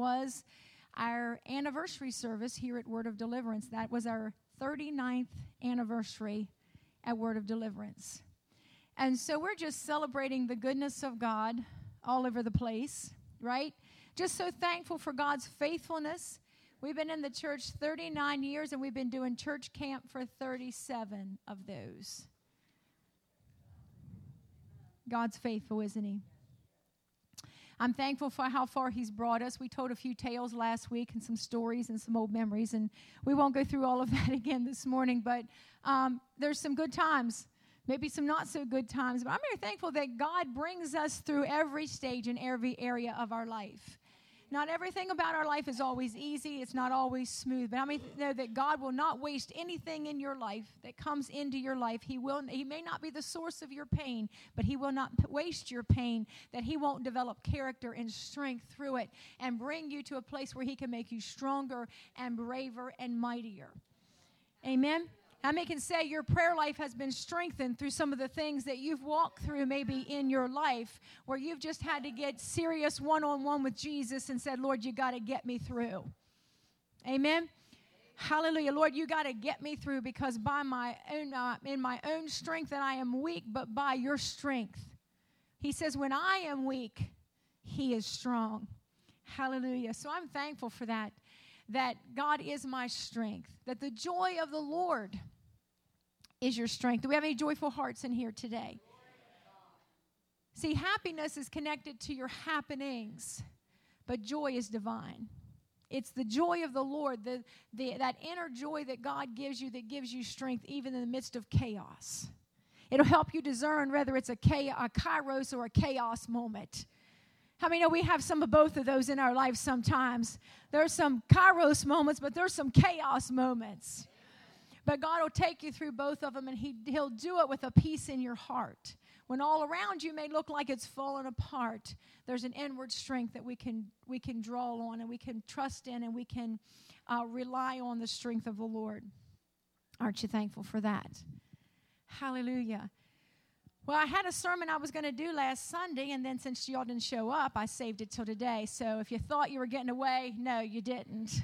was our anniversary service here at Word of Deliverance. That was our 39th anniversary at Word of Deliverance. And so we're just celebrating the goodness of God all over the place, right? Just so thankful for God's faithfulness. We've been in the church 39 years, and we've been doing church camp for 37 of those. God's faithful, isn't He? I'm thankful for how far He's brought us. We told a few tales last week and some stories and some old memories, and we won't go through all of that again this morning, but there's some good times, maybe some not so good times, but I'm very thankful that God brings us through every stage and every area of our life. Not everything about our life is always easy. It's not always smooth. But I mean, know that God will not waste anything in your life that comes into your life. He may not be the source of your pain, but He will not waste your pain, that He won't develop character and strength through it and bring you to a place where He can make you stronger and braver and mightier. Amen? How many can say your prayer life has been strengthened through some of the things that you've walked through maybe in your life where you've just had to get serious one-on-one with Jesus and said, Lord, you got to get me through. Amen? Hallelujah. Lord, you got to get me through because by my own, in my own strength that I am weak, but by your strength. He says, when I am weak, He is strong. Hallelujah. So I'm thankful for that God is my strength, that the joy of the Lord is your strength. Do we have any joyful hearts in here today? See, happiness is connected to your happenings, but joy is divine. It's the joy of the Lord, that inner joy that God gives you that gives you strength even in the midst of chaos. It'll help you discern whether it's a kairos or a chaos moment. How many know we have some of both of those in our lives sometimes? There's some kairos moments, but there's some chaos moments. But God will take you through both of them, and He'll do it with a peace in your heart. When all around you may look like it's fallen apart, there's an inward strength that we can draw on, and we can trust in, and we can rely on the strength of the Lord. Aren't you thankful for that? Hallelujah. Well, I had a sermon I was going to do last Sunday, and then since y'all didn't show up, I saved it till today. So if you thought you were getting away, no, you didn't.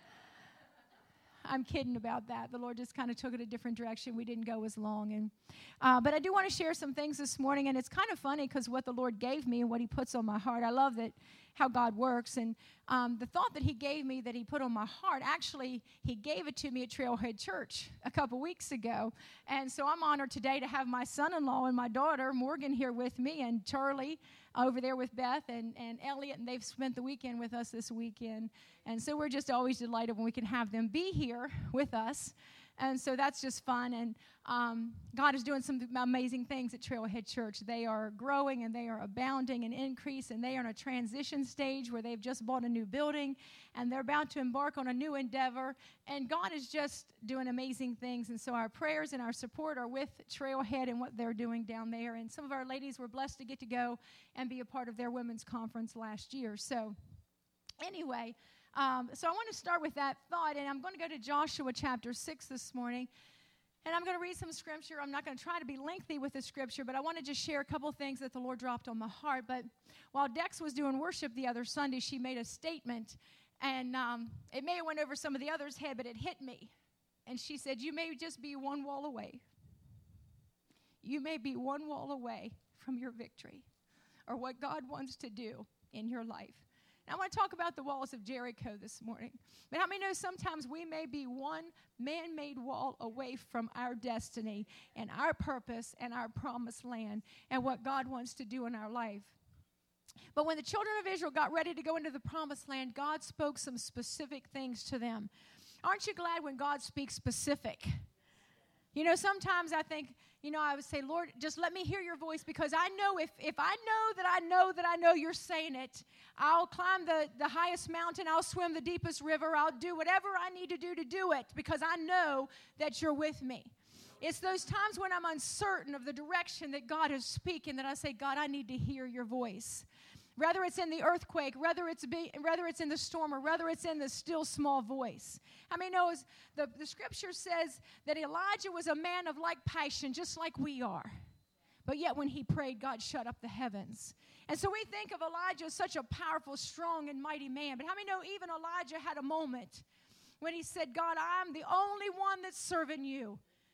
I'm kidding about that. The Lord just kind of took it a different direction. We didn't go as long. But I do want to share some things this morning, and it's kind of funny because what the Lord gave me and what He puts on my heart, I love that how God works. And the thought that He gave me that He put on my heart, actually, He gave it to me at Trailhead Church a couple weeks ago. And so I'm honored today to have my son-in-law and my daughter, Morgan, here with me, and Charlie over there with Beth and Elliot, and they've spent the weekend with us this weekend. And so we're just always delighted when we can have them be here with us. And so that's just fun. And God is doing some amazing things at Trailhead Church. They are growing, and they are abounding and increase, and they are in a transition stage where they've just bought a new building, and they're about to embark on a new endeavor. And God is just doing amazing things. And so our prayers and our support are with Trailhead and what they're doing down there. And some of our ladies were blessed to get to go and be a part of their women's conference last year. So anyway, so I want to start with that thought, and I'm going to go to Joshua chapter 6 this morning, and I'm going to read some scripture. I'm not going to try to be lengthy with the scripture, but I want to just share a couple things that the Lord dropped on my heart. But while Dex was doing worship the other Sunday, she made a statement, and it may have went over some of the others' head, but it hit me. And she said, you may just be one wall away. You may be one wall away from your victory or what God wants to do in your life. I want to talk about the walls of Jericho this morning. But how many know sometimes we may be one man-made wall away from our destiny and our purpose and our promised land and what God wants to do in our life. But when the children of Israel got ready to go into the promised land, God spoke some specific things to them. Aren't you glad when God speaks specific? You know, sometimes I think, I would say, Lord, just let me hear your voice, because I know if I know you're saying it, I'll climb the highest mountain, I'll swim the deepest river, I'll do whatever I need to do it, because I know that you're with me. It's those times when I'm uncertain of the direction that God is speaking that I say, God, I need to hear your voice. Whether it's in the earthquake, whether it's in the storm, or whether it's in the still small voice. How many know the scripture says that Elijah was a man of like passion, just like we are. But yet when he prayed, God shut up the heavens. And so we think of Elijah as such a powerful, strong, and mighty man. But how many know even Elijah had a moment when he said, God, I'm the only one that's serving you.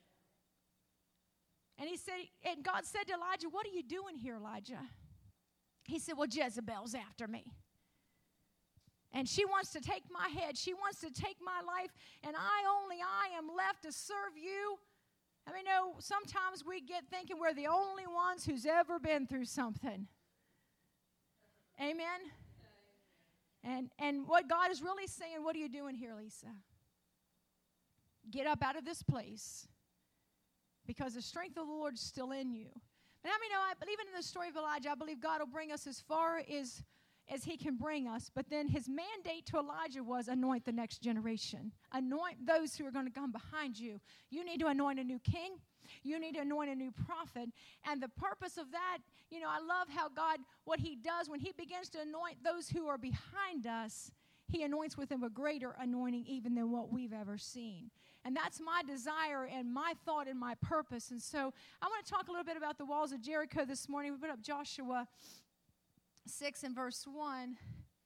And he said, and God said to Elijah, what are you doing here, Elijah? He said, well, Jezebel's after me. And she wants to take my head. She wants to take my life. And I am left to serve you. I mean, sometimes we get thinking we're the only ones who's ever been through something. Amen? And what God is really saying, what are you doing here, Lisa? Get up out of this place. Because the strength of the Lord is still in you. And how many know, I believe in the story of Elijah, I believe God will bring us as far as he can bring us. But then his mandate to Elijah was anoint the next generation. Anoint those who are going to come behind you. You need to anoint a new king. You need to anoint a new prophet. And the purpose of that, I love how God, what he does when he begins to anoint those who are behind us, he anoints with them a greater anointing even than what we've ever seen. And that's my desire and my thought and my purpose. And so I want to talk a little bit about the walls of Jericho this morning. We put up Joshua 6 and verse 1.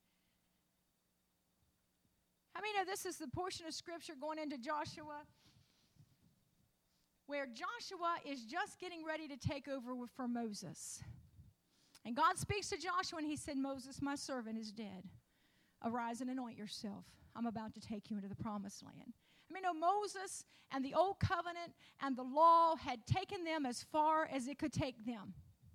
How many know this is the portion of Scripture going into Joshua where Joshua is just getting ready to take over for Moses. And God speaks to Joshua and he said, Moses, my servant, is dead. Arise and anoint yourself. I'm about to take you into the promised land. Moses and the old covenant and the law had taken them as far as it could take them.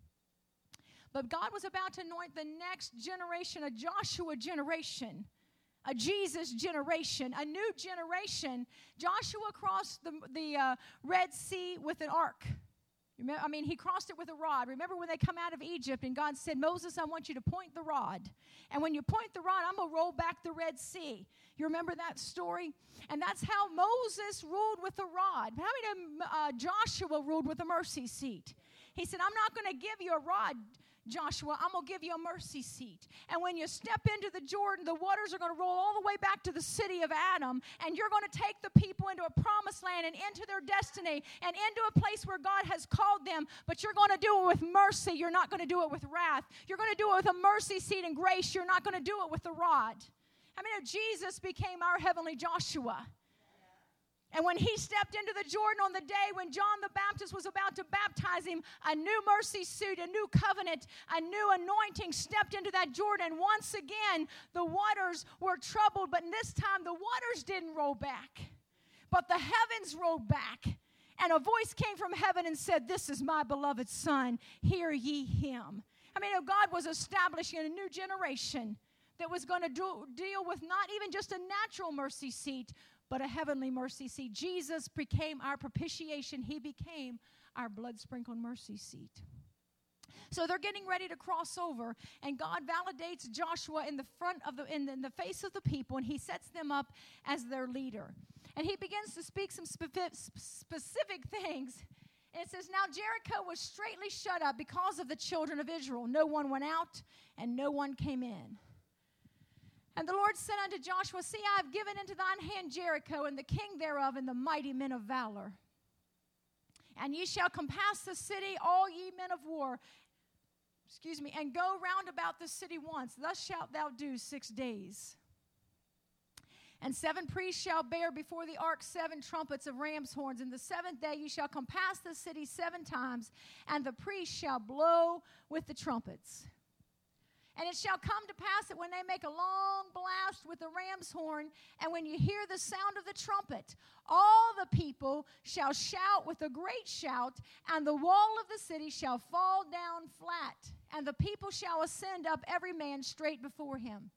But God was about to anoint the next generation, a Joshua generation, a Jesus generation, a new generation. Joshua crossed the Red Sea with an ark. He crossed it with a rod. Remember when they come out of Egypt and God said, Moses, I want you to point the rod. And when you point the rod, I'm going to roll back the Red Sea. You remember that story? And that's how Moses ruled with a rod. How many Joshua ruled with a mercy seat? He said, I'm not going to give you a rod, Joshua, I'm going to give you a mercy seat. And when you step into the Jordan, the waters are going to roll all the way back to the city of Adam, and you're going to take the people into a promised land and into their destiny and into a place where God has called them, but you're going to do it with mercy. You're not going to do it with wrath. You're going to do it with a mercy seat and grace. You're not going to do it with a rod. Jesus became our heavenly Joshua. And when he stepped into the Jordan on the day when John the Baptist was about to baptize him, a new mercy seat, a new covenant, a new anointing stepped into that Jordan. Once again, the waters were troubled, but this time the waters didn't roll back, but the heavens rolled back. And a voice came from heaven and said, this is my beloved Son, hear ye him. God was establishing a new generation that was going to deal with not even just a natural mercy seat, but a heavenly mercy seat. Jesus became our propitiation. He became our blood-sprinkled mercy seat. So they're getting ready to cross over, and God validates Joshua in the front of in the face of the people, and he sets them up as their leader. And he begins to speak some specific things. And it says, now Jericho was straitly shut up because of the children of Israel. No one went out, and no one came in. And the Lord said unto Joshua, see, I have given into thine hand Jericho, and the king thereof, and the mighty men of valor. And ye shall compass the city, all ye men of war, and go round about the city once. Thus shalt thou do 6 days. And 7 priests shall bear before the ark 7 trumpets of ram's horns. And the 7th day ye shall compass the city 7 times, and the priests shall blow with the trumpets. And it shall come to pass that when they make a long blast with the ram's horn, and when you hear the sound of the trumpet, all the people shall shout with a great shout, and the wall of the city shall fall down flat, and the people shall ascend up every man straight before him.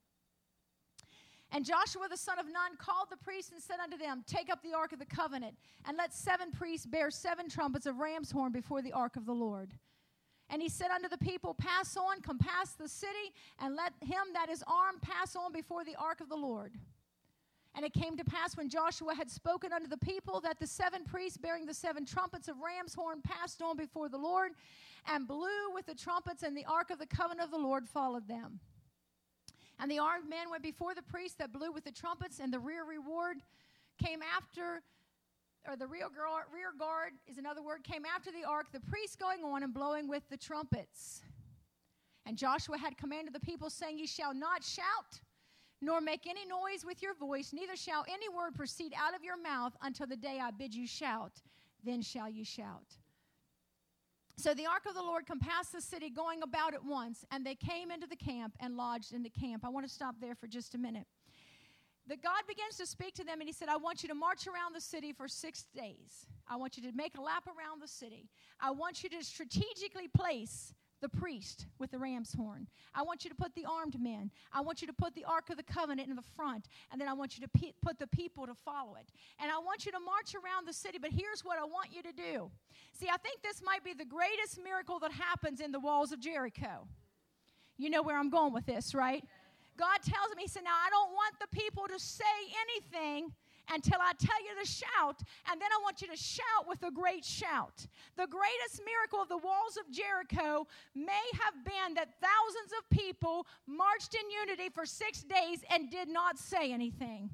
And Joshua the son of Nun called the priests and said unto them, take up the ark of the covenant, and let 7 priests bear 7 trumpets of ram's horn before the ark of the Lord. And he said unto the people, pass on, compass the city, and let him that is armed pass on before the ark of the Lord. And it came to pass when Joshua had spoken unto the people that the 7 priests bearing the 7 trumpets of ram's horn passed on before the Lord and blew with the trumpets, and the ark of the covenant of the Lord followed them. And the armed men went before the priests that blew with the trumpets, and the rear reward came after or the rear guard is another word, came after the ark, the priests going on and blowing with the trumpets. And Joshua had commanded the people, saying, Ye shall not shout, nor make any noise with your voice, neither shall any word proceed out of your mouth until the day I bid you shout. Then shall you shout. So the ark of the Lord compassed the city, going about at once, and they came into the camp and lodged in the camp. I want to stop there for just a minute. That God begins to speak to them, and he said, I want you to march around the city for 6 days. I want you to make a lap around the city. I want you to strategically place the priest with the ram's horn. I want you to put the armed men. I want you to put the Ark of the Covenant in the front, and then I want you to put the people to follow it. And I want you to march around the city, but here's what I want you to do. See, I think this might be the greatest miracle that happens in the walls of Jericho. You know where I'm going with this, right? God tells me, he said, now I don't want the people to say anything until I tell you to shout, and then I want you to shout with a great shout. The greatest miracle of the walls of Jericho may have been that thousands of people marched in unity for 6 days and did not say anything.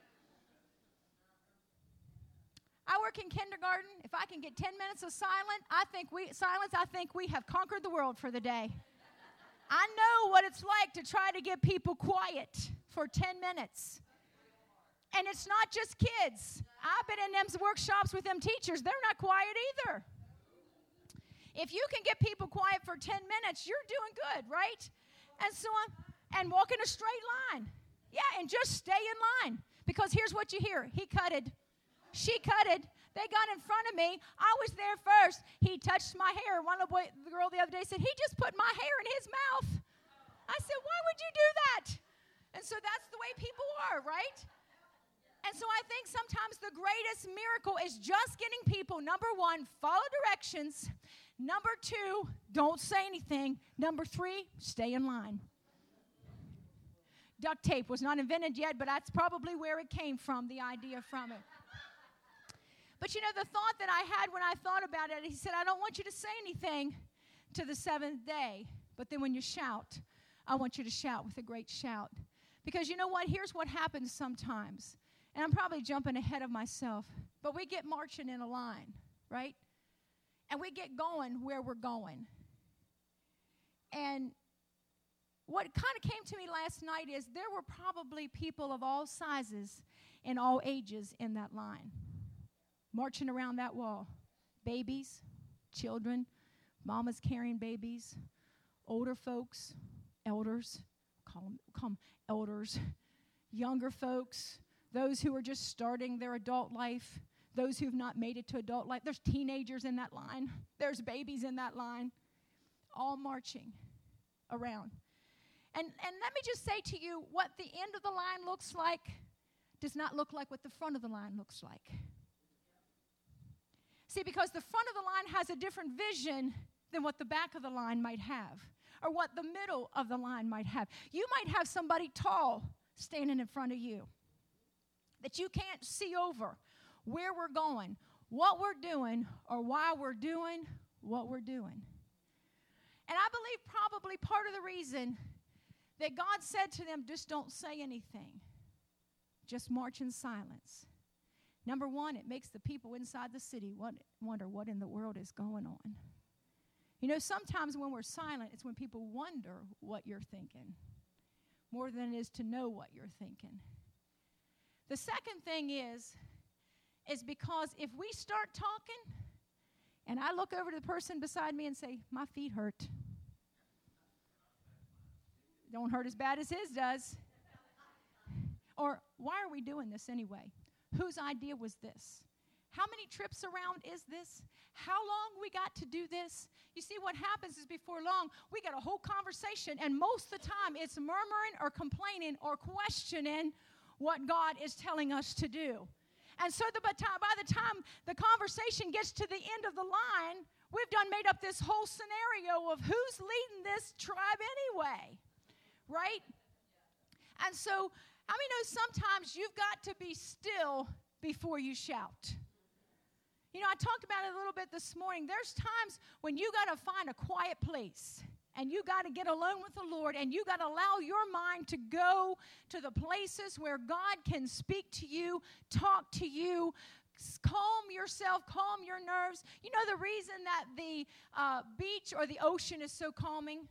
I work in kindergarten. If I can get 10 minutes of silence, I think we have conquered the world for the day. I know what it's like to try to get people quiet for 10 minutes. And it's not just kids. I've been in them workshops with them teachers. They're not quiet either. If you can get people quiet for 10 minutes, you're doing good, right? And so on. And walk in a straight line. Yeah, and just stay in line. Because here's what you hear. He cutted. She cutted. They got in front of me. I was there first. He touched my hair. The girl the other day said, he just put my hair in his mouth. I said, why would you do that? And so that's the way people are, right? And so I think sometimes the greatest miracle is just getting people, number one, follow directions. Number two, don't say anything. Number three, stay in line. Duct tape was not invented yet, but that's probably where it came from, the idea from it. But you know, the thought that I had when I thought about it, he said, I don't want you to say anything to the seventh day, but then when you shout, I want you to shout with a great shout. Because you know what? Here's what happens sometimes. And I'm probably jumping ahead of myself, but we get marching in a line, right? And we get going where we're going. And what kind of came to me last night is there were probably people of all sizes and all ages in that line, marching around that wall. Babies, children, mamas carrying babies, older folks, elders, call them elders, younger folks, those who are just starting their adult life, those who have not made it to adult life. There's teenagers in that line. There's babies in that line, all marching around. And let me just say to you, what the end of the line looks like does not look like what the front of the line looks like. See, because the front of the line has a different vision than what the back of the line might have, or what the middle of the line might have. You might have somebody tall standing in front of you that you can't see over where we're going, what we're doing, or why we're doing what we're doing. And I believe probably part of the reason that God said to them, just don't say anything. Just march in silence. Number one, it makes the people inside the city wonder what in the world is going on. You know, sometimes when we're silent, it's when people wonder what you're thinking more than it is to know what you're thinking. The second thing is because if we start talking and I look over to the person beside me and say, my feet hurt. Don't hurt as bad as his does. Or why are we doing this anyway? Whose idea was this? How many trips around is this? How long we got to do this? You see, what happens is before long, we got a whole conversation, and most of the time it's murmuring or complaining or questioning what God is telling us to do. And so by the time the conversation gets to the end of the line, we've made up this whole scenario of who's leading this tribe anyway, right? And so, I mean, sometimes you've got to be still before you shout. You know, I talked about it a little bit this morning. There's times when you got to find a quiet place and you got to get alone with the Lord and you got to allow your mind to go to the places where God can speak to you, talk to you, calm yourself, calm your nerves. You know the reason that the beach or the ocean is so calming?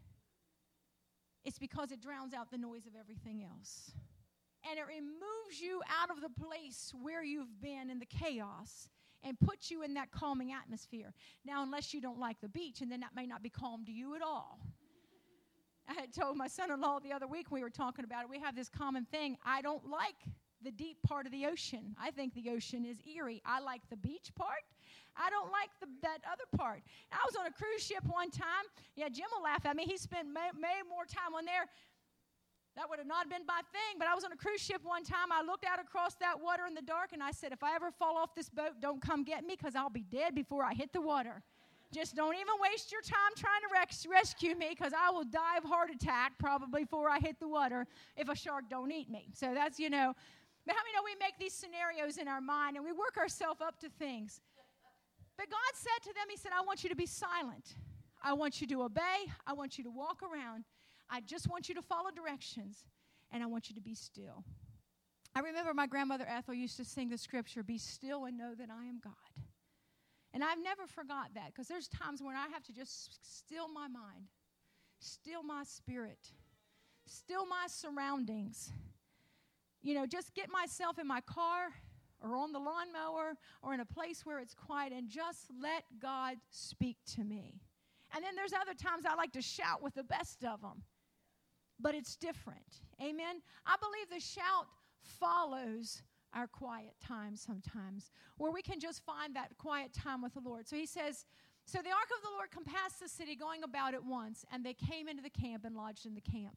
It's because it drowns out the noise of everything else. And it removes you out of the place where you've been in the chaos and puts you in that calming atmosphere. Now, unless you don't like the beach, and then that may not be calm to you at all. I had told my son-in-law the other week when we were talking about it, we have this common thing. I don't like the deep part of the ocean. I think the ocean is eerie. I like the beach part. I don't like that other part. I was on a cruise ship one time. Yeah, Jim will laugh at me. He spent way more time on there. That would have not been my thing, but I was on a cruise ship one time. I looked out across that water in the dark, and I said, if I ever fall off this boat, don't come get me, because I'll be dead before I hit the water. Just don't even waste your time trying to rescue me, because I will die of heart attack probably before I hit the water if a shark don't eat me. So that's, But how many know we make these scenarios in our mind, and we work ourselves up to things? But God said to them, he said, I want you to be silent. I want you to obey. I want you to walk around. I just want you to follow directions, and I want you to be still. I remember my grandmother Ethel used to sing the scripture, be still and know that I am God. And I've never forgot that, because there's times when I have to just still my mind, still my spirit, still my surroundings. Just get myself in my car or on the lawnmower or in a place where it's quiet and just let God speak to me. And then there's other times I like to shout with the best of them. But it's different. Amen? I believe the shout follows our quiet time sometimes, where we can just find that quiet time with the Lord. So he says, so the ark of the Lord compassed the city, going about it once, and they came into the camp and lodged in the camp.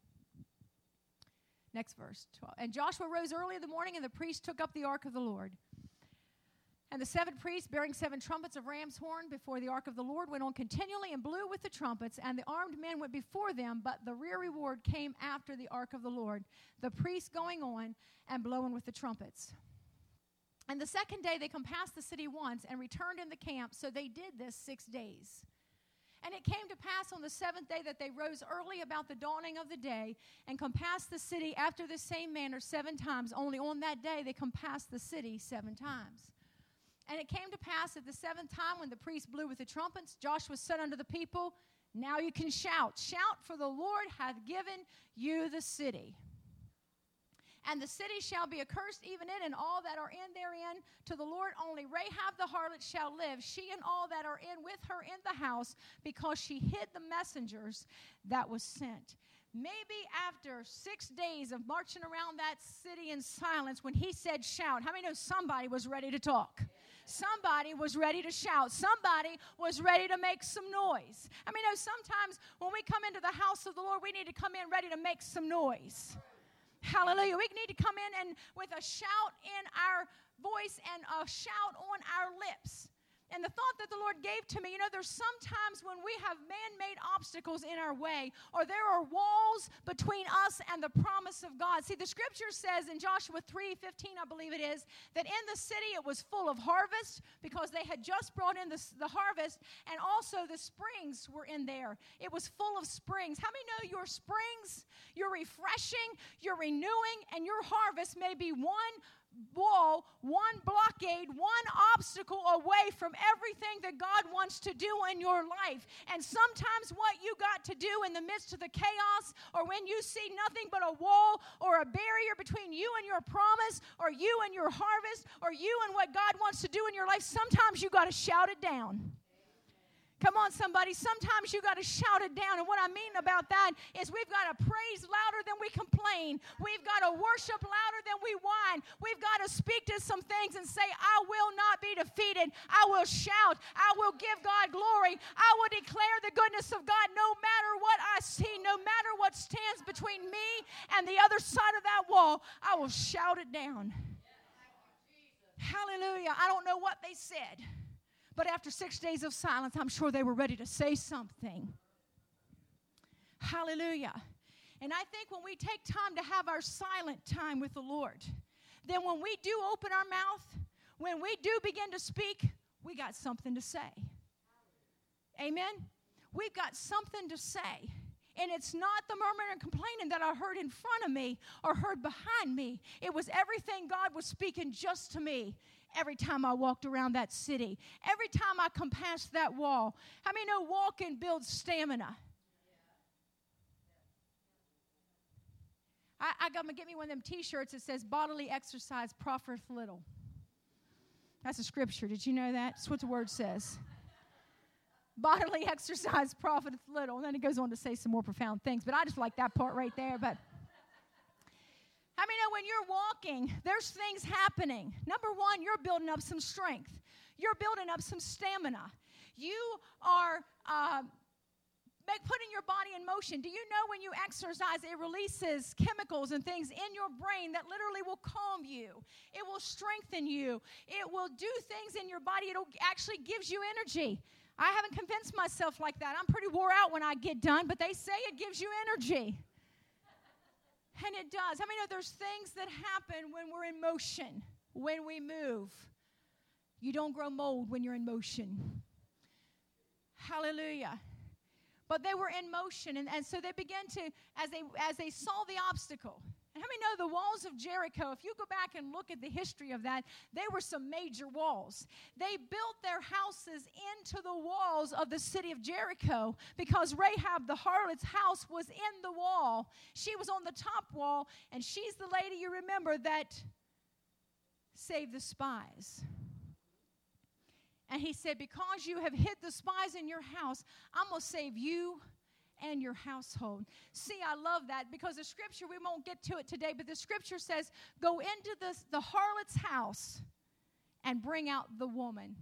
Next verse, 12. And Joshua rose early in the morning, and the priests took up the ark of the Lord. And the 7 priests, bearing 7 trumpets of ram's horn before the ark of the Lord, went on continually and blew with the trumpets, and the armed men went before them, but the rear reward came after the ark of the Lord, the priests going on and blowing with the trumpets. And the second day they compassed the city once and returned in the camp, so they did this 6 days. And it came to pass on the 7th day that they rose early about the dawning of the day and compassed the city after the same manner 7 times. Only on that day they compassed the city 7 times. And it came to pass at the 7th time when the priests blew with the trumpets, Joshua said unto the people, now you can shout. Shout, for the Lord hath given you the city. And the city shall be accursed, even it and all that are in therein. To the Lord only Rahab the harlot shall live, she and all that are in with her in the house, because she hid the messengers that was sent. Maybe after 6 days of marching around that city in silence, when he said shout, how many know somebody was ready to talk? Somebody was ready to shout. Somebody was ready to make some noise. I mean, sometimes when we come into the house of the Lord, we need to come in ready to make some noise. Hallelujah. We need to come in and with a shout in our voice and a shout on our lips. And the thought that the Lord gave to me, there's sometimes when we have man-made obstacles in our way, or there are walls between us and the promise of God. See, the scripture says in Joshua 3:15, I believe it is, that in the city it was full of harvest, because they had just brought in the harvest, and also the springs were in there. It was full of springs. How many know your springs, your refreshing, your renewing, and your harvest may be one wall, one blockade, one obstacle away from everything that God wants to do in your life. And sometimes what you got to do in the midst of the chaos, or when you see nothing but a wall or a barrier between you and your promise, or you and your harvest, or you and what God wants to do in your life, sometimes you got to shout it down. Come on, somebody. Sometimes you got to shout it down. And what I mean about that is we've got to praise louder than we complain. We've got to worship louder than we whine. We've got to speak to some things and say, I will not be defeated. I will shout. I will give God glory. I will declare the goodness of God no matter what I see, no matter what stands between me and the other side of that wall. I will shout it down. Hallelujah. I don't know what they said. But after 6 days of silence, I'm sure they were ready to say something. Hallelujah. And I think when we take time to have our silent time with the Lord, then when we do open our mouth, when we do begin to speak, we got something to say. Amen? We've got something to say. And it's not the murmuring and complaining that I heard in front of me or heard behind me. It was everything God was speaking just to me every time I walked around that city, every time I come past that wall. How many know walking builds stamina? I'm going to get me one of them T-shirts that says, bodily exercise profiteth little. That's a scripture. Did you know that? That's what the word says. Bodily exercise profiteth little. And then it goes on to say some more profound things, but I just like that part right there. But how many know when you're walking, there's things happening? Number one, you're building up some strength. You're building up some stamina. You are putting your body in motion. Do you know when you exercise, it releases chemicals and things in your brain that literally will calm you. It will strengthen you. It will do things in your body. It actually gives you energy. I haven't convinced myself like that. I'm pretty wore out when I get done, but they say it gives you energy. And it does. I mean, there's things that happen when we're in motion, when we move. You don't grow mold when you're in motion. Hallelujah. But they were in motion, and so they began to, as they saw the obstacle. And how many know the walls of Jericho, if you go back and look at the history of that, they were some major walls. They built their houses into the walls of the city of Jericho because Rahab, the harlot's house, was in the wall. She was on the top wall, and she's the lady, you remember, that saved the spies. And he said, because you have hid the spies in your house, I'm going to save you and your household. See, I love that because the scripture, we won't get to it today, but the scripture says, go into the harlot's house and bring out the woman.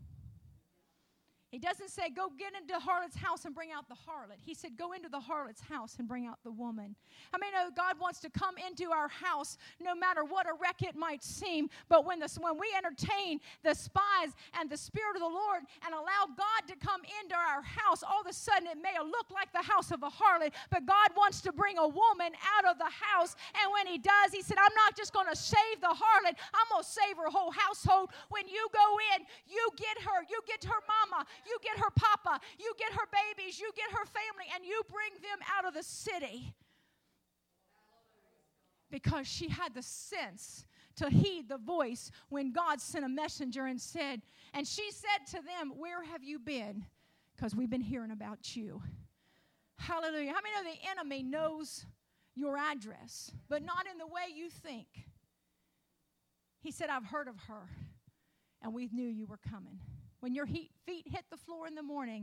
He doesn't say, go get into the harlot's house and bring out the harlot. He said, go into the harlot's house and bring out the woman. I mean, God wants to come into our house no matter what a wreck it might seem. But when we entertain the spies and the Spirit of the Lord and allow God to come into our house, all of a sudden it may look like the house of a harlot, but God wants to bring a woman out of the house. And when he does, he said, I'm not just going to save the harlot, I'm going to save her whole household. When you go in, you get her mama, you get her papa, you get her babies, you get her family, and you bring them out of the city. Because she had the sense to heed the voice when God sent a messenger and she said to them, where have you been? Because we've been hearing about you. Hallelujah. How many know the enemy knows your address, but not in the way you think? He said, I've heard of her, and we knew you were coming. When your feet hit the floor in the morning,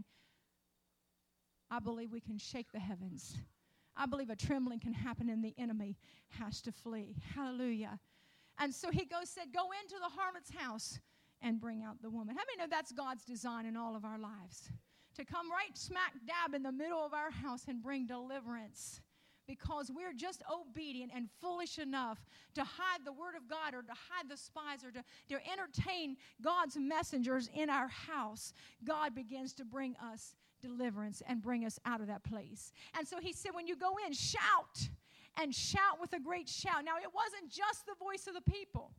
I believe we can shake the heavens. I believe a trembling can happen and the enemy has to flee. Hallelujah. And so he said, go into the harlot's house and bring out the woman. How many know that's God's design in all of our lives? To come right smack dab in the middle of our house and bring deliverance. Because we're just obedient and foolish enough to hide the word of God or to hide the spies or to entertain God's messengers in our house. God begins to bring us deliverance and bring us out of that place. And so he said, when you go in, shout, and shout with a great shout. Now, it wasn't just the voice of the people.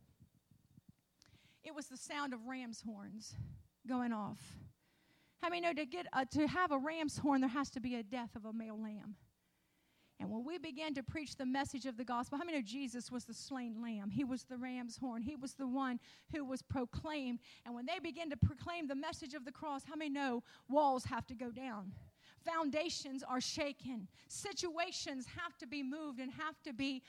It was the sound of ram's horns going off. How many know to have a ram's horn, there has to be a death of a male lamb? And when we began to preach the message of the gospel, how many know Jesus was the slain lamb? He was the ram's horn. He was the one who was proclaimed. And when they began to proclaim the message of the cross, how many know walls have to go down? Foundations are shaken. Situations have to be moved and have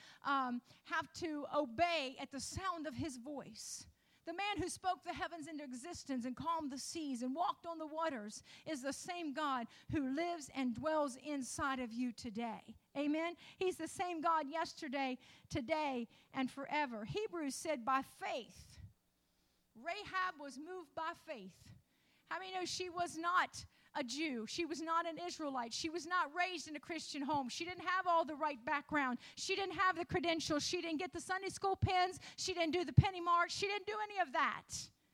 to obey at the sound of his voice. The man who spoke the heavens into existence and calmed the seas and walked on the waters is the same God who lives and dwells inside of you today. Amen? He's the same God yesterday, today, and forever. Hebrews said by faith. Rahab was moved by faith. How many know she was not a Jew? She was not an Israelite. She was not raised in a Christian home. She didn't have all the right background. She didn't have the credentials. She didn't get the Sunday school pins. She didn't do the penny march. She didn't do any of that.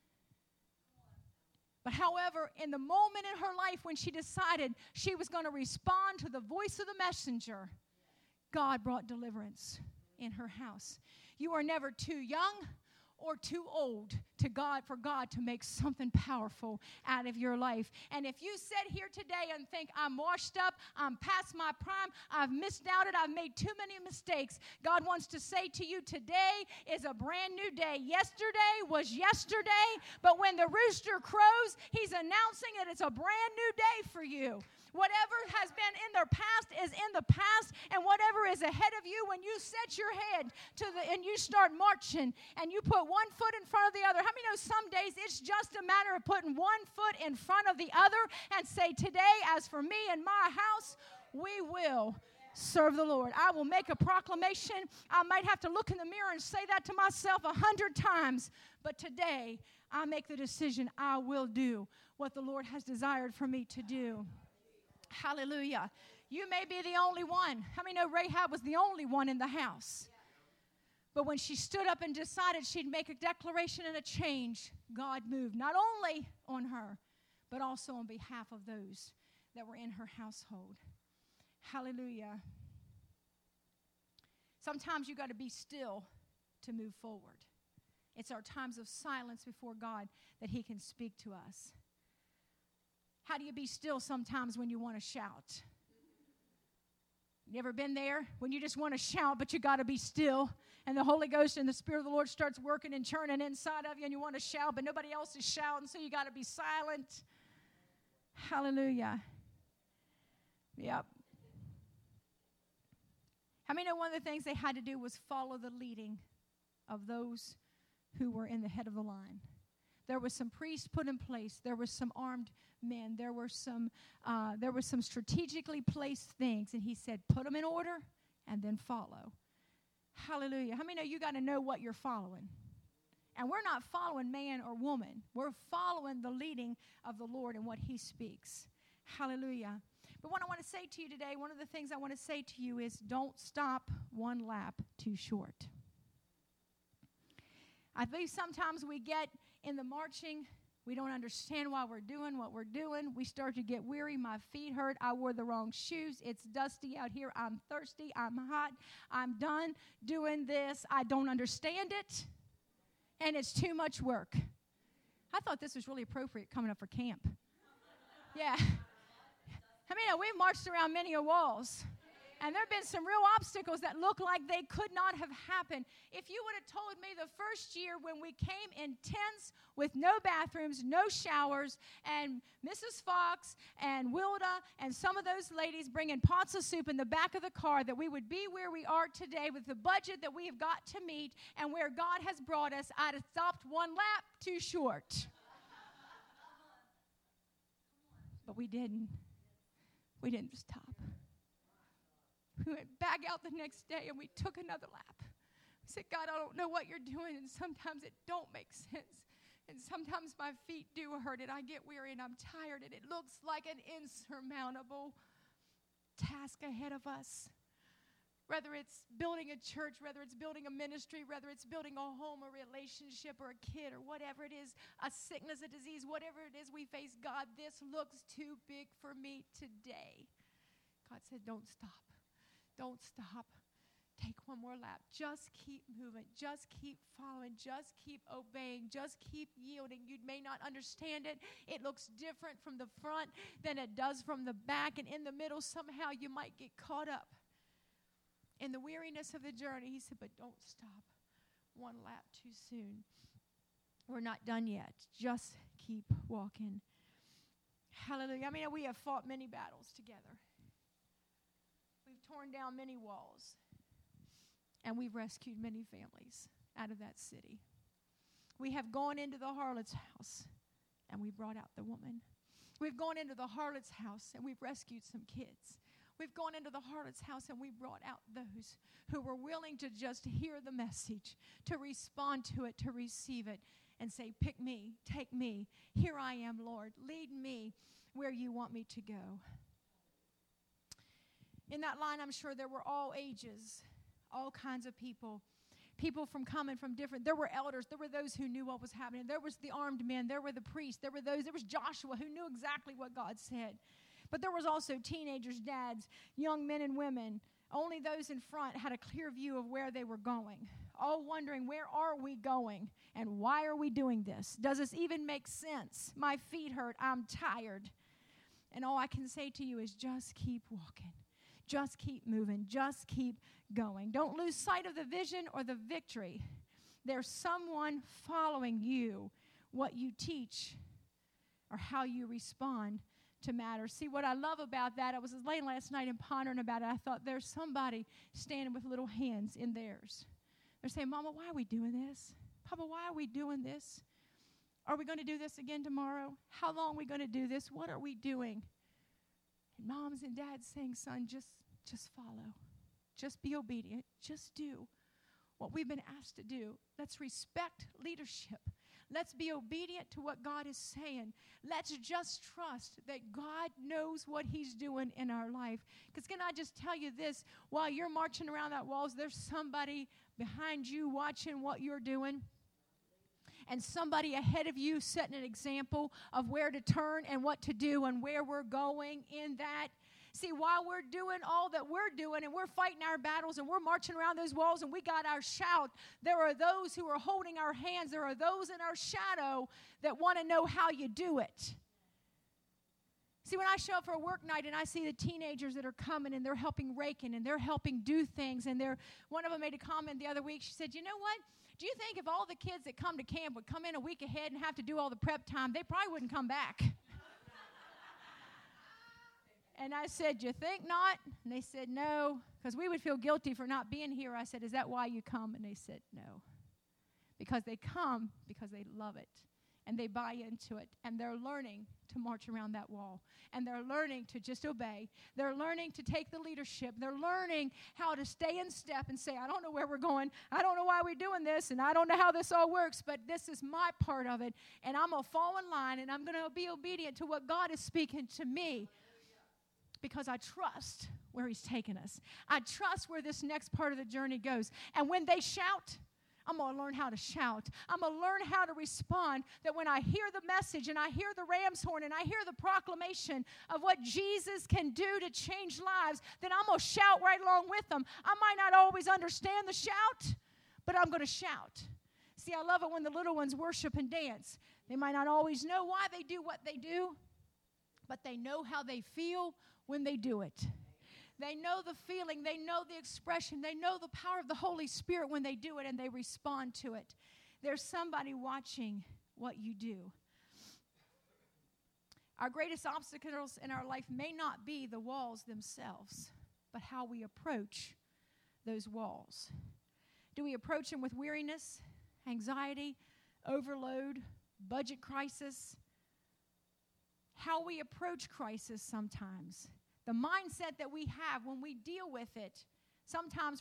But however, in the moment in her life when she decided she was going to respond to the voice of the messenger, God brought deliverance in her house. You are never too young or too old for God to make something powerful out of your life. And if you sit here today and think, I'm washed up, I'm past my prime, I've misdoubted, I've made too many mistakes, God wants to say to you, today is a brand new day. Yesterday was yesterday, but when the rooster crows, he's announcing that it's a brand new day for you. Whatever has been in their past is in the past, and whatever is ahead of you, when you set your head and you start marching and you put one foot in front of the other. How many know some days it's just a matter of putting one foot in front of the other and say, today, as for me and my house, we will serve the Lord. I will make a proclamation. I might have to look in the mirror and say that to myself 100 times, but today I make the decision I will do what the Lord has desired for me to do. Hallelujah. You may be the only one. How many know Rahab was the only one in the house? But when she stood up and decided she'd make a declaration and a change, God moved not only on her, but also on behalf of those that were in her household. Hallelujah. Sometimes you got to be still to move forward. It's our times of silence before God that He can speak to us. How do you be still sometimes when you want to shout? You ever been there? When you just want to shout, but you got to be still, and the Holy Ghost and the Spirit of the Lord starts working and churning inside of you, and you want to shout, but nobody else is shouting, so you got to be silent. Hallelujah. Yep. How many know one of the things they had to do was follow the leading of those who were in the head of the line? There was some priests put in place. There was some armed men. There were some strategically placed things. And He said, put them in order and then follow. Hallelujah. How many know you got to know what you're following? And we're not following man or woman. We're following the leading of the Lord and what He speaks. Hallelujah. But what I want to say to you today, one of the things I want to say to you is don't stop one lap too short. I believe sometimes we get in the marching, we don't understand why we're doing what we're doing. We start to get weary. My feet hurt. I wore the wrong shoes. It's dusty out here. I'm thirsty. I'm hot. I'm done doing this. I don't understand it. And it's too much work. I thought this was really appropriate coming up for camp. Yeah. I mean, we've marched around many a walls. And there have been some real obstacles that look like they could not have happened. If you would have told me the first year when we came in tents with no bathrooms, no showers, and Mrs. Fox and Wilda and some of those ladies bringing pots of soup in the back of the car, that we would be where we are today with the budget that we have got to meet and where God has brought us, I'd have stopped one lap too short. But we didn't. We didn't stop. We went back out the next day and we took another lap. We said, God, I don't know what you're doing, and sometimes it don't make sense. And sometimes my feet do hurt and I get weary and I'm tired and it looks like an insurmountable task ahead of us. Whether it's building a church, whether it's building a ministry, whether it's building a home, a relationship, or a kid, or whatever it is, a sickness, a disease, whatever it is we face, God, this looks too big for me today. God said, don't stop. Don't stop. Take one more lap. Just keep moving. Just keep following. Just keep obeying. Just keep yielding. You may not understand it. It looks different from the front than it does from the back. And in the middle, somehow you might get caught up in the weariness of the journey. He said, but don't stop one lap too soon. We're not done yet. Just keep walking. Hallelujah. I mean, we have fought many battles together. We've torn down many walls, and we've rescued many families out of that city. We have gone into the harlot's house, and we brought out the woman. We've gone into the harlot's house, and we've rescued some kids. We've gone into the harlot's house, and we brought out those who were willing to just hear the message, to respond to it, to receive it, and say, pick me, take me. Here I am, Lord. Lead me where you want me to go. In that line, I'm sure there were all ages, all kinds of people from coming from different, there were elders, there were those who knew what was happening, there was the armed men, there were the priests, there was Joshua who knew exactly what God said. But there was also teenagers, dads, young men and women. Only those in front had a clear view of where they were going. all wondering, where are we going? And why are we doing this? Does this even make sense? My feet hurt. I'm tired. And all I can say to you is just keep walking. Just keep moving. Just keep going. Don't lose sight of the vision or the victory. There's someone following you, what you teach, or how you respond to matters. See, what I love about that, I was laying last night and pondering about it. I thought there's somebody standing with little hands in theirs. They're saying, Mama, why are we doing this? Papa, why are we doing this? Are we going to do this again tomorrow? How long are we going to do this? What are we doing? And moms and dads saying, son, just follow. Just be obedient. Just do what we've been asked to do. Let's respect leadership. Let's be obedient to what God is saying. Let's just trust that God knows what he's doing in our life. Because can I just tell you this? While you're marching around that walls, there's somebody behind you watching what you're doing. And somebody ahead of you setting an example of where to turn and what to do and where we're going in that. See, while we're doing all that we're doing and we're fighting our battles and we're marching around those walls and we got our shout, there are those who are holding our hands. There are those in our shadow that want to know how you do it. See, when I show up for a work night and I see the teenagers that are coming and they're helping raking and they're helping do things, and one of them made a comment the other week. She said, you know what? Do you think if all the kids that come to camp would come in a week ahead and have to do all the prep time, they probably wouldn't come back? And I said, you think not? And they said, no, because we would feel guilty for not being here. I said, is that why you come? And they said, no. Because they come because they love it. And they buy into it. And they're learning to march around that wall. And they're learning to just obey. They're learning to take the leadership. They're learning how to stay in step and say, I don't know where we're going. I don't know why we're doing this. And I don't know how this all works. But this is my part of it. And I'm going to fall in line. And I'm going to be obedient to what God is speaking to me. Because I trust where he's taken us. I trust where this next part of the journey goes. And when they shout, I'm going to learn how to shout. I'm going to learn how to respond, that when I hear the message and I hear the ram's horn and I hear the proclamation of what Jesus can do to change lives, then I'm going to shout right along with them. I might not always understand the shout, but I'm going to shout. See, I love it when the little ones worship and dance. They might not always know why they do what they do, but they know how they feel when they do it. They know the feeling, they know the expression, they know the power of the Holy Spirit when they do it, and they respond to it. There's somebody watching what you do. Our greatest obstacles in our life may not be the walls themselves, but how we approach those walls. Do we approach them with weariness, anxiety, overload, budget crisis? How we approach crisis sometimes. The mindset that we have when we deal with it sometimes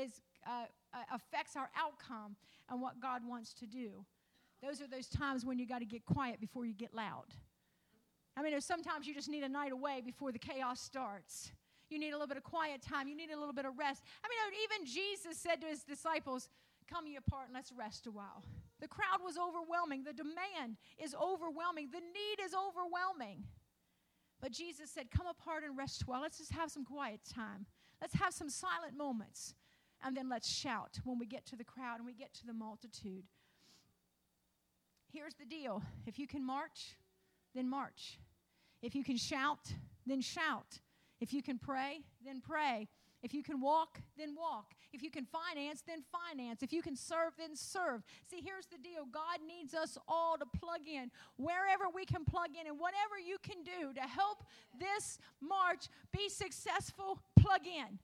affects our outcome and what God wants to do. Those are those times when you got to get quiet before you get loud. I mean, there's sometimes you just need a night away before the chaos starts. You need a little bit of quiet time. You need a little bit of rest. I mean, even Jesus said to his disciples, come ye apart and let's rest a while. The crowd was overwhelming. The demand is overwhelming. The need is overwhelming. But Jesus said, come apart and rest a while. Let's just have some quiet time. Let's have some silent moments. And then let's shout when we get to the crowd and we get to the multitude. Here's the deal. If you can march, then march. If you can shout, then shout. If you can pray, then pray. If you can walk, then walk. If you can finance, then finance. If you can serve, then serve. See, here's the deal. God needs us all to plug in. Wherever we can plug in and whatever you can do to help this march be successful, plug in.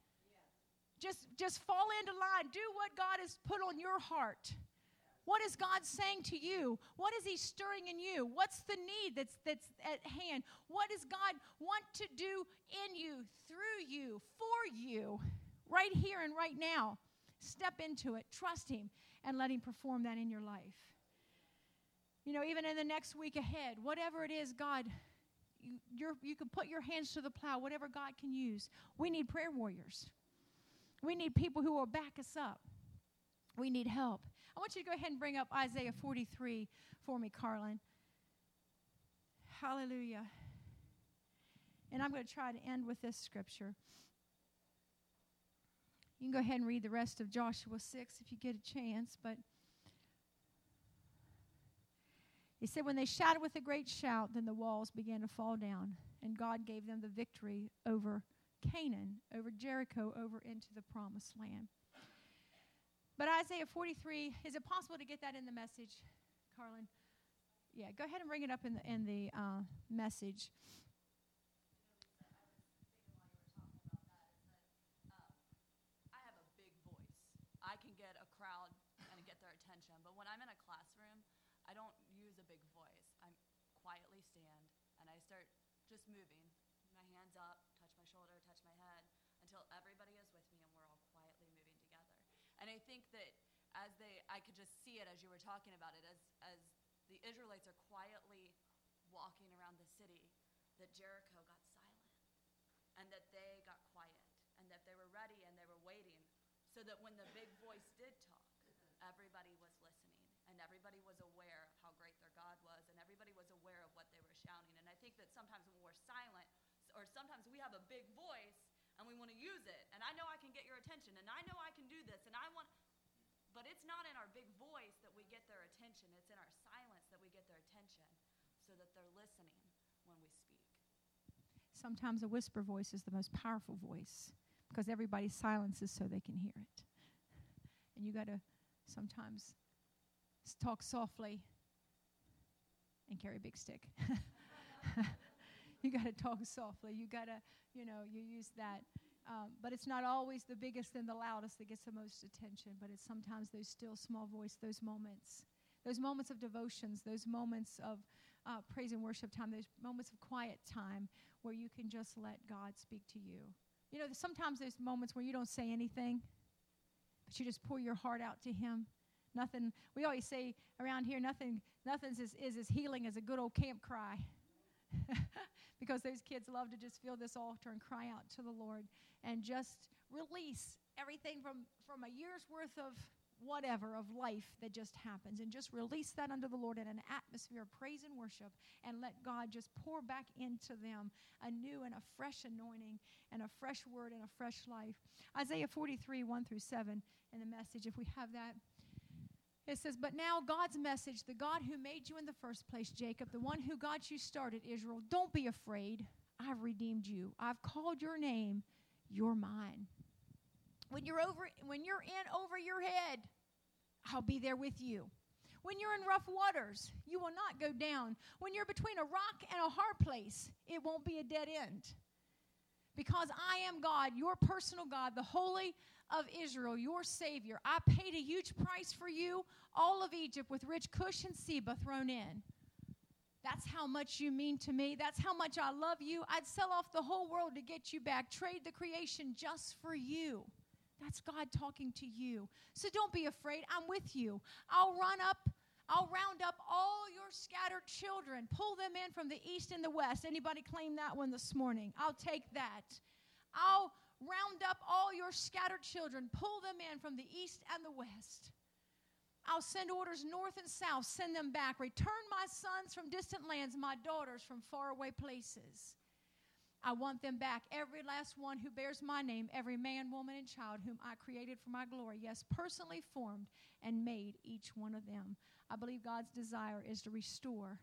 Just fall into line. Do what God has put on your heart. What is God saying to you? What is he stirring in you? What's the need that's at hand? What does God want to do in you, through you, for you, right here and right now? Step into it. Trust him and let him perform that in your life. You know, even in the next week ahead, whatever it is, God, you can put your hands to the plow, whatever God can use. We need prayer warriors. We need people who will back us up. We need help. I want you to go ahead and bring up Isaiah 43 for me, Carlin. Hallelujah. And I'm going to try to end with this scripture. You can go ahead and read the rest of Joshua 6 if you get a chance. But he said, when they shouted with a great shout, then the walls began to fall down, and God gave them the victory over Canaan, over Jericho, over into the promised land. But Isaiah 43, is it possible to get that in the message, Carlin? Yeah, go ahead and bring it up in the message. I have a big voice. I can get a crowd and get their attention. But when I'm in a classroom, I don't use a big voice. I quietly stand, and I start just moving. My hands up, touch my shoulder, touch my head, until everybody is with me and we're all quietly moving together. And I think that I could just see it as you were talking about it, as the Israelites are quietly walking around the city, that Jericho got silent, and that they got quiet, and that they were ready and they were waiting, so that when the big voice did talk, everybody was listening, and everybody was aware of how great their God was, and everybody was aware of what they were shouting. And I think that sometimes when we're silent, or sometimes we have a big voice and we want to use it, and I know I can get your attention, and I know I can do this, and but it's not in our big voice that we get their attention. It's in our silence that we get their attention, so that they're listening when we speak. Sometimes a whisper voice is the most powerful voice, because everybody silences so they can hear it. And you got to sometimes talk softly and carry a big stick. You got to talk softly. You got to, you use that. But it's not always the biggest and the loudest that gets the most attention, but it's sometimes those still small voice, those moments of devotions, those moments of praise and worship time, those moments of quiet time where you can just let God speak to you. Sometimes there's moments where you don't say anything, but you just pour your heart out to Him. Nothing, we always say around here, nothing's is as healing as a good old camp cry. Because those kids love to just feel this altar and cry out to the Lord and just release everything from a year's worth of whatever, of life that just happens, and just release that unto the Lord in an atmosphere of praise and worship, and let God just pour back into them a new and a fresh anointing and a fresh word and a fresh life. Isaiah 43, 1-7 in the message, if we have that. It says, but now God's message, the God who made you in the first place, Jacob, the one who got you started, Israel, don't be afraid. I've redeemed you. I've called your name. You're mine. When you're in over your head, I'll be there with you. When you're in rough waters, you will not go down. When you're between a rock and a hard place, it won't be a dead end. Because I am God, your personal God, the Holy of Israel, your Savior. I paid a huge price for you, all of Egypt with rich Cush and Seba thrown in. That's how much you mean to me. That's how much I love you. I'd sell off the whole world to get you back, trade the creation just for you. That's God talking to you. So don't be afraid. I'm with you. I'll round up all your scattered children, pull them in from the east and the west. Anybody claim that one this morning? I'll take that. I'll round up all your scattered children, pull them in from the east and the west. I'll send orders north and south, send them back. Return my sons from distant lands, my daughters from faraway places. I want them back, every last one who bears my name, every man, woman, and child whom I created for my glory. Yes, personally formed and made each one of them. I believe God's desire is to restore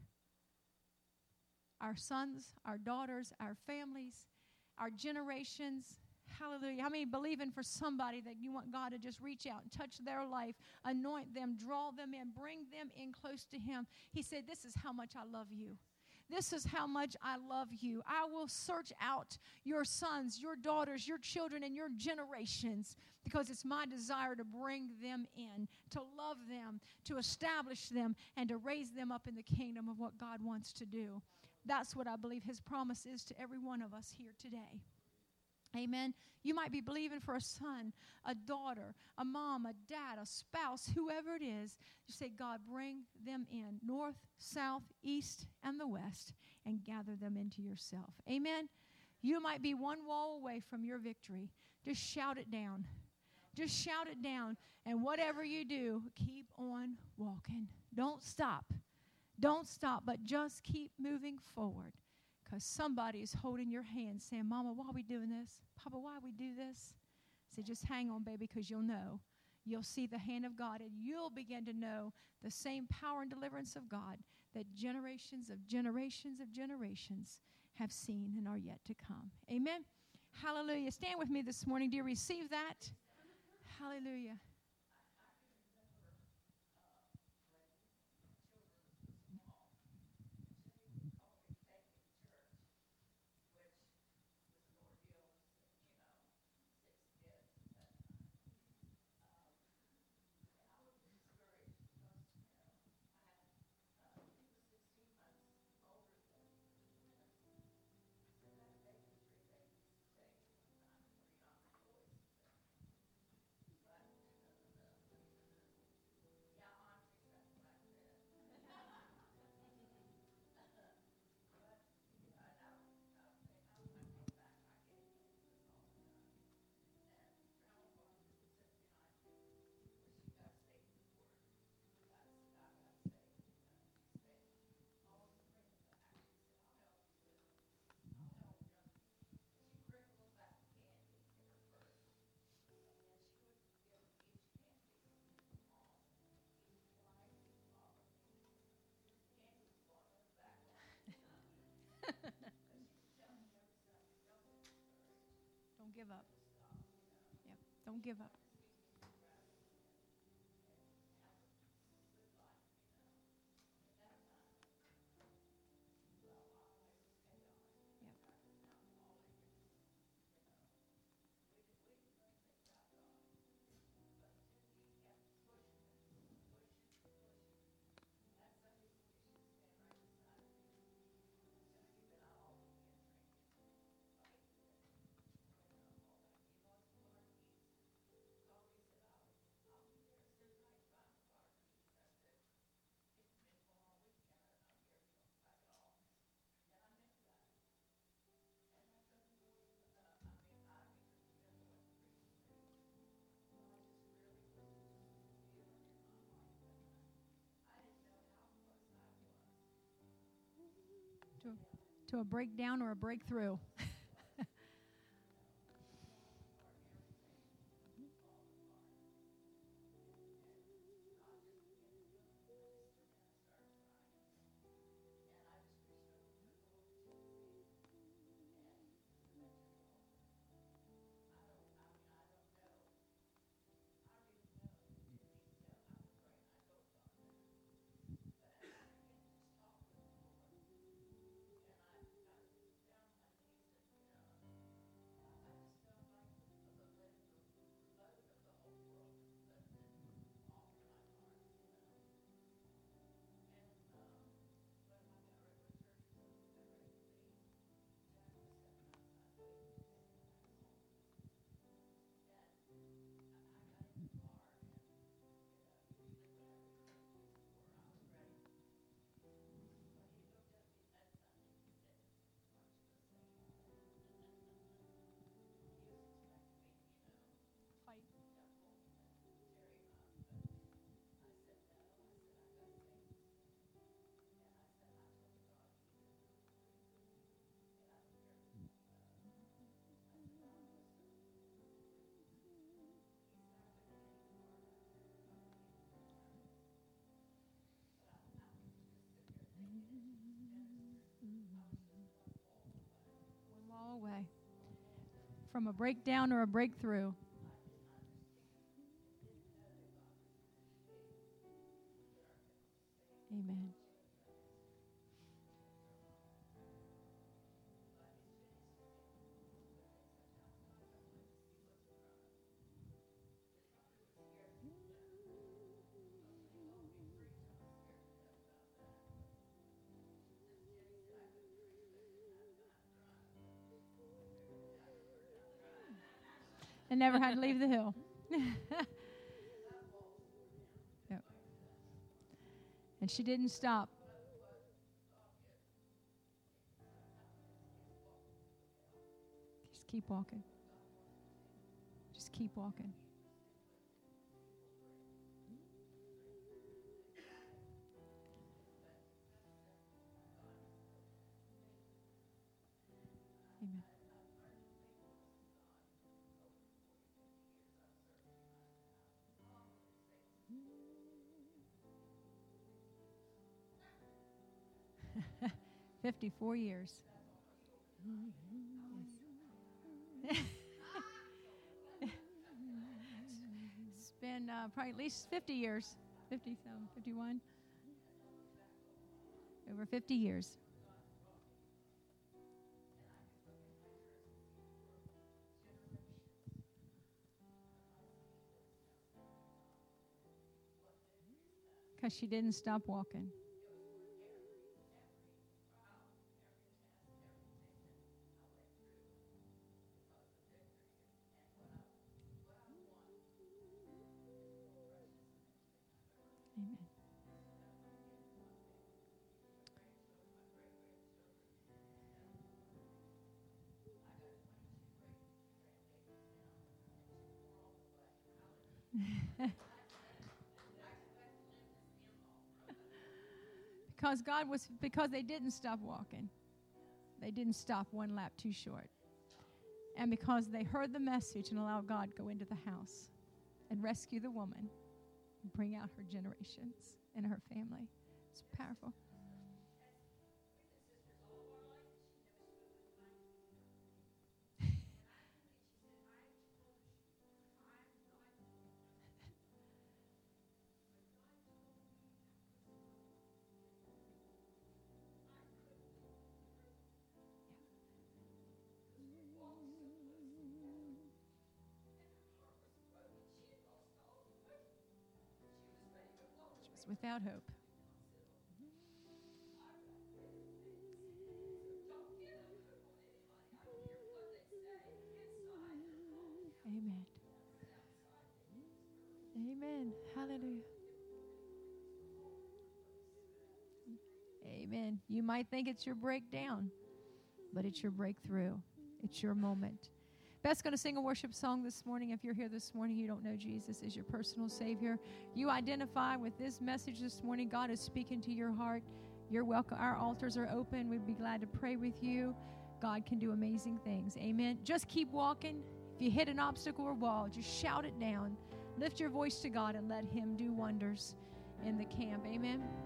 our sons, our daughters, our families, our generations. Hallelujah. How many believing for somebody that you want God to just reach out and touch their life, anoint them, draw them in, bring them in close to Him? He said, this is how much I love you. This is how much I love you. I will search out your sons, your daughters, your children, and your generations, because it's my desire to bring them in, to love them, to establish them, and to raise them up in the kingdom of what God wants to do. That's what I believe His promise is to every one of us here today. Amen. You might be believing for a son, a daughter, a mom, a dad, a spouse, whoever it is. You say, God, bring them in, north, south, east, and the west, and gather them into yourself. Amen. You might be one wall away from your victory. Just shout it down. Just shout it down. And whatever you do, keep on walking. Don't stop. Don't stop, but just keep moving forward. Because somebody is holding your hand saying, Mama, why are we doing this? Papa, why we do this? So just hang on, baby, because you'll know. You'll see the hand of God, and you'll begin to know the same power and deliverance of God that generations of generations of generations have seen and are yet to come. Amen. Hallelujah. Stand with me this morning. Do you receive that? Hallelujah. Don't give up. Yep. Don't give up. To a breakdown or a breakthrough. Away from a breakdown or a breakthrough. Amen. And never had to leave the hill. Yep. And she didn't stop. Just keep walking. Just keep walking. Amen. 54 years. It's been probably at least 50 years. 50, 51. Over 50 years. Because she didn't stop walking. Amen. Because they didn't stop walking. They didn't stop one lap too short. And because they heard the message and allowed God go into the house and rescue the woman and bring out her generations and her family. It's powerful. Without hope. Amen. Amen. Hallelujah. Amen. You might think it's your breakdown, but it's your breakthrough. It's your moment. Beth's going to sing a worship song this morning. If you're here this morning, you don't know Jesus as your personal Savior. You identify with this message this morning. God is speaking to your heart. You're welcome. Our altars are open. We'd be glad to pray with you. God can do amazing things. Amen. Just keep walking. If you hit an obstacle or wall, just shout it down. Lift your voice to God and let Him do wonders in the camp. Amen.